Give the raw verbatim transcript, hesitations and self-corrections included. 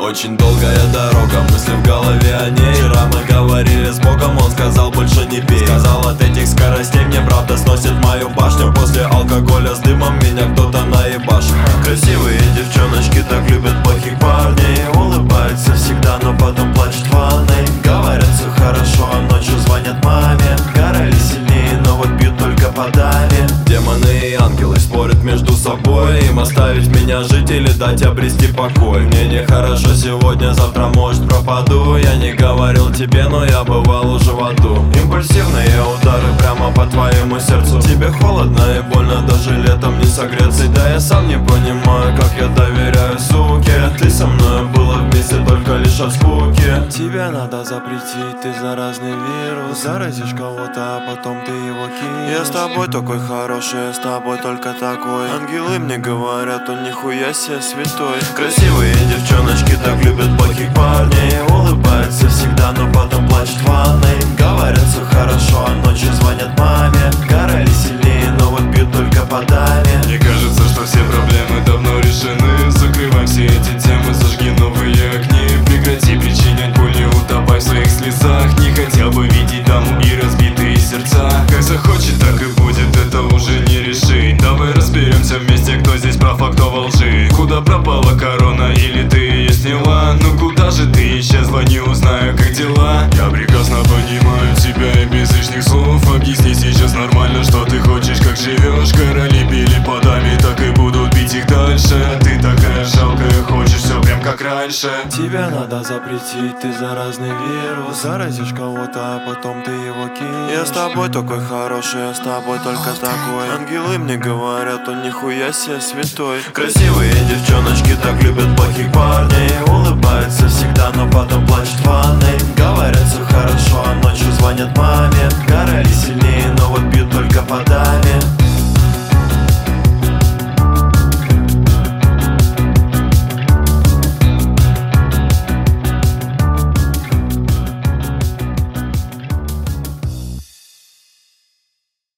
Очень долгая дорога, мысли в голове о ней. Вчера мы говорили с Богом, он сказал больше не пей. Сказал, от этих скоростей мне правда сносит мою башню. После алкоголя с дымом меня кто-то наебашит. Красивые девчоночки так любят плохих парней. Улыбаются всегда, но потом плачут в ванной. Говорят, все хорошо, а ночью звонят маме. Гороли сильнее, но вот бьют только по даме. Демоны и ангелы спорят между собой. Им оставить меня жить или дать обрести покой. Мне нехорошо сегодня, завтра может пропаду. Я не говорил тебе, но я бывал уже в аду. Импульсивные удары прямо по твоему сердцу. Тебе холодно и больно, даже летом не согреться. Да я сам не понимаю, как я доверяю суке. Ты со мной была вместе только лишь от скуки. Тебе надо запретить, ты заразный вирус. Заразишь кого-то, а потом ты его кинешь. Я с тобой такой хороший, я с тобой только такой. Ангелы мне говорят, он нихуя себе святой. Красивые девчоночки так любят плохих парней. Улыбаются всегда, но потом плачут в ванной. Говорят, все хорошо, а ночью звонят маме. Гороли сильнее, но вот бьют только по даме. Мне кажется, что все проблемы давно решены. Закрывай все эти темы, зажги новые огни. Прекрати причинять боль, не утопай в своих слезах. Не хотел бы видеть даму и разбитые сердца. Как захочет, так и будет, это уже не решить. Давай разберемся вместе, кто здесь прав, а кто во лжи. Куда пропала корона, или ты ее сняла? Ну куда же ты исчезла, не узнаю, как дела. Я прекрасно понимаю тебя и без лишних слов. Объясни сейчас нормально, что ты хочешь, как живешь. Короли били по даме, так и будут бить их дальше. А ты такая жалкая, хочешь все прям как раньше. Тебе надо запретить, ты заразный вирус. Заразишь кого-то, а потом ты его кинешь. Я с тобой такой хороший, я с тобой только такой. Ангелы мне говорят, он нихуя себе святой. Красивые девчоночки так любят плохих парней. Улыбаются всегда, но потом плачут в ванной. Говорят, все хорошо, а ночью звонят маме. Гороли сильнее, но вот бьют только по даме.